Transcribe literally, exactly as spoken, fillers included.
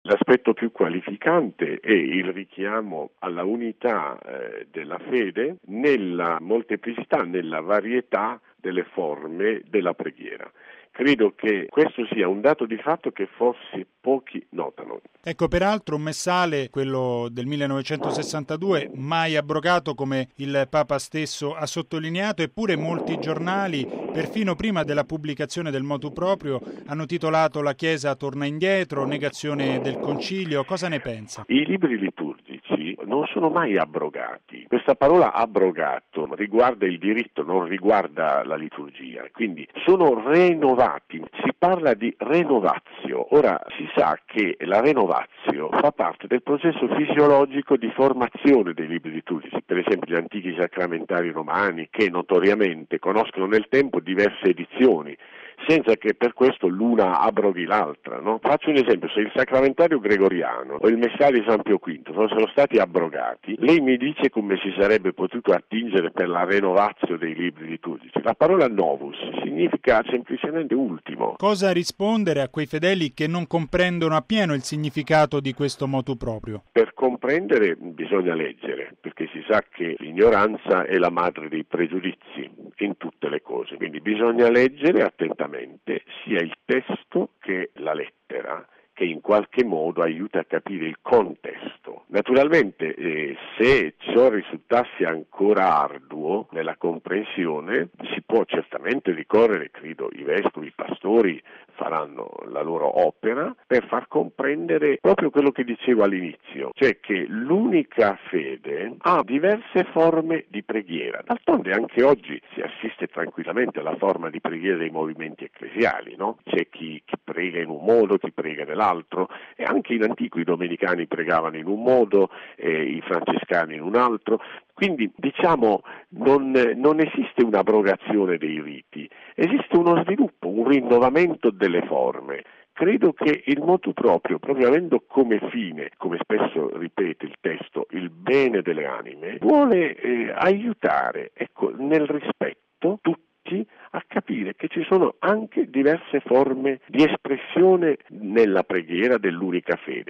L'aspetto più qualificante è il richiamo alla unità eh, della fede nella molteplicità, nella varietà delle forme della preghiera. Credo che questo sia un dato di fatto che forse pochi notano. Ecco, peraltro un messale, quello del millenovecentosessantadue, mai abrogato come il Papa stesso ha sottolineato, eppure molti giornali, perfino prima della pubblicazione del motu proprio, hanno titolato La Chiesa torna indietro, negazione del concilio. Cosa ne pensa? I libri liturgici non sono mai abrogati. Questa parola abrogato riguarda il diritto, non riguarda la liturgia, quindi sono rinnovati. Si parla di renovatio. Ora si sa che la renovatio fa parte del processo fisiologico di formazione dei libri liturgici, per esempio gli antichi sacramentari romani, che notoriamente conoscono nel tempo diverse edizioni, senza che per questo l'una abroghi l'altra, no? Faccio un esempio: se il sacramentario gregoriano o il messaggio di San Pio V fossero stati abrogati, lei mi dice come si sarebbe potuto attingere per la renovatio dei libri liturgici. La parola novus significa semplicemente ultimo. Cosa rispondere a quei fedeli che non comprendono appieno il significato di questo motu proprio? Per comprendere bisogna leggere, perché si sa che l'ignoranza è la madre dei pregiudizi in tutte le cose, quindi bisogna leggere attentamente sia il testo che la lettera, che in qualche modo aiuta a capire il contesto. Naturalmente, eh, se ciò risultasse ancora arduo nella comprensione, si può certamente ricorrere, credo i vescovi, i pastori faranno la loro opera per far comprendere proprio quello che dicevo all'inizio, cioè che l'unica fede ha diverse forme di preghiera. D'altronde anche oggi si assiste tranquillamente alla forma di preghiera dei movimenti ecclesiali, no? C'è chi, chi prega in un modo, chi prega nell'altro, e anche in antico i domenicani pregavano in un modo, eh, i francescani in un altro. Quindi diciamo non, non esiste un'abrogazione dei riti, esiste uno sviluppo, un rinnovamento delle forme. Credo che il motu proprio, proprio avendo come fine, come spesso ripete il testo, il bene delle anime, vuole eh, aiutare, ecco, nel rispetto tutti a capire che ci sono anche diverse forme di espressione nella preghiera dell'unica fede.